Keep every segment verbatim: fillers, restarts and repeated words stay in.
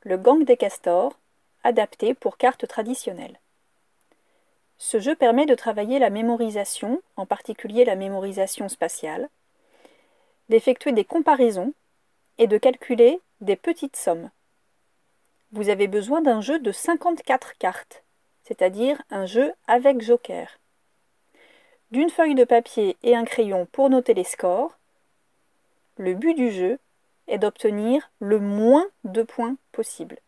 le gang des castors, adapté pour cartes traditionnelles. Ce jeu permet de travailler la mémorisation, en particulier la mémorisation spatiale, d'effectuer des comparaisons et de calculer des petites sommes. Vous avez besoin d'un jeu de cinquante-quatre cartes, c'est-à-dire un jeu avec joker, d'une feuille de papier et un crayon pour noter les scores. Le but du jeu est d'obtenir le moins de points possible.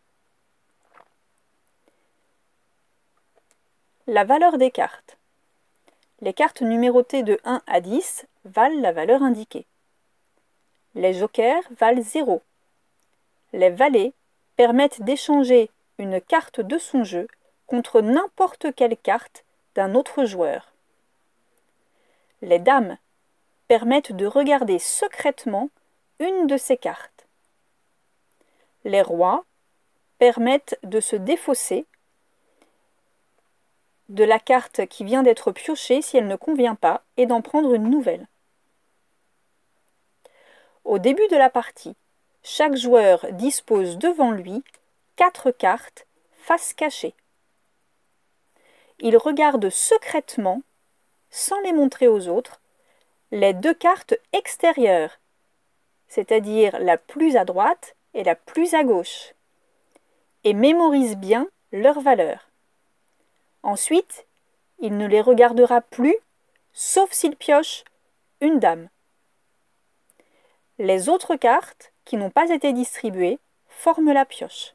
La valeur des cartes. Les cartes numérotées de un à dix valent la valeur indiquée. Les jokers valent zéro. Les valets permettent d'échanger une carte de son jeu contre n'importe quelle carte d'un autre joueur. Les dames permettent de regarder secrètement une de ces cartes. Les rois permettent de se défausser de la carte qui vient d'être piochée si elle ne convient pas et d'en prendre une nouvelle. Au début de la partie, chaque joueur dispose devant lui quatre cartes face cachée. Il regarde secrètement, sans les montrer aux autres, les deux cartes extérieures, c'est-à-dire la plus à droite et la plus à gauche, et mémorise bien leurs valeurs. Ensuite, il ne les regardera plus, sauf s'il pioche une dame. Les autres cartes, qui n'ont pas été distribuées, forment la pioche.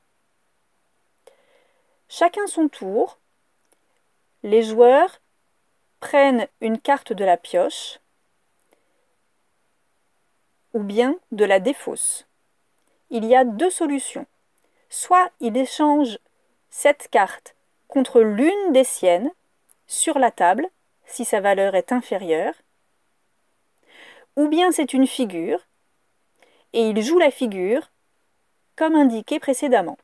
Chacun son tour, les joueurs prennent une carte de la pioche ou bien de la défaussent. Il y a deux solutions. Soit il échange cette carte contre l'une des siennes sur la table, si sa valeur est inférieure, ou bien c'est une figure, et il joue la figure comme indiqué précédemment.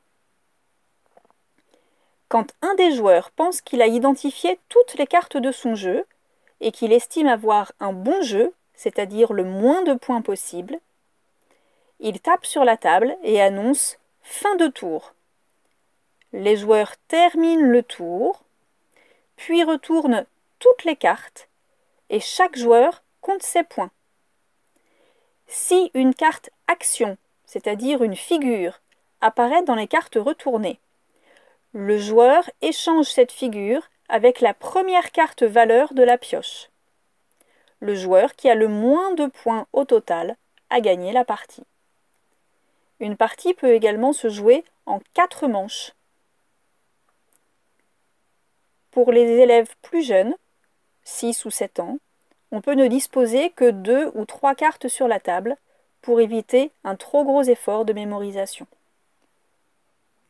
Quand un des joueurs pense qu'il a identifié toutes les cartes de son jeu et qu'il estime avoir un bon jeu, c'est-à-dire le moins de points possible, il tape sur la table et annonce « fin de tour ». Les joueurs terminent le tour, puis retournent toutes les cartes et chaque joueur compte ses points. Si une carte action, c'est-à-dire une figure, apparaît dans les cartes retournées, le joueur échange cette figure avec la première carte valeur de la pioche. Le joueur qui a le moins de points au total a gagné la partie. Une partie peut également se jouer en quatre manches. Pour les élèves plus jeunes, six ou sept ans, on peut ne disposer que deux ou trois cartes sur la table pour éviter un trop gros effort de mémorisation.